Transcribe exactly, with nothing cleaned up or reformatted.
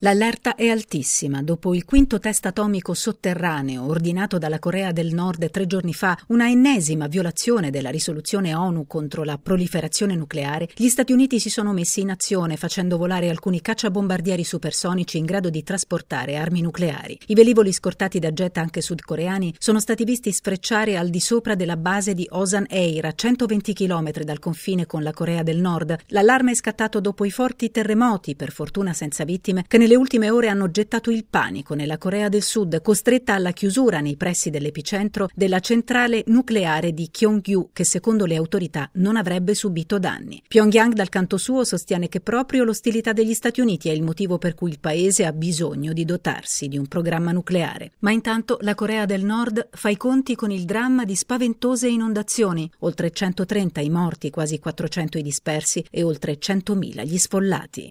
L'allerta è altissima. Dopo il quinto test atomico sotterraneo ordinato dalla Corea del Nord tre giorni fa, una ennesima violazione della risoluzione ONU contro la proliferazione nucleare, gli Stati Uniti si sono messi in azione facendo volare alcuni cacciabombardieri supersonici in grado di trasportare armi nucleari. I velivoli scortati da jet anche sudcoreani sono stati visti sfrecciare al di sopra della base di Osan Air, a centoventi chilometri dal confine con la Corea del Nord. L'allarme è scattato dopo i forti terremoti, per fortuna senza vittime, che nelle ultime ore hanno gettato il panico nella Corea del Sud, costretta alla chiusura nei pressi dell'epicentro della centrale nucleare di Kyongju, che secondo le autorità non avrebbe subito danni. Pyongyang dal canto suo sostiene che proprio l'ostilità degli Stati Uniti è il motivo per cui il paese ha bisogno di dotarsi di un programma nucleare. Ma intanto la Corea del Nord fa i conti con il dramma di spaventose inondazioni, oltre centotrenta i morti, quasi quattrocento i dispersi e oltre centomila gli sfollati.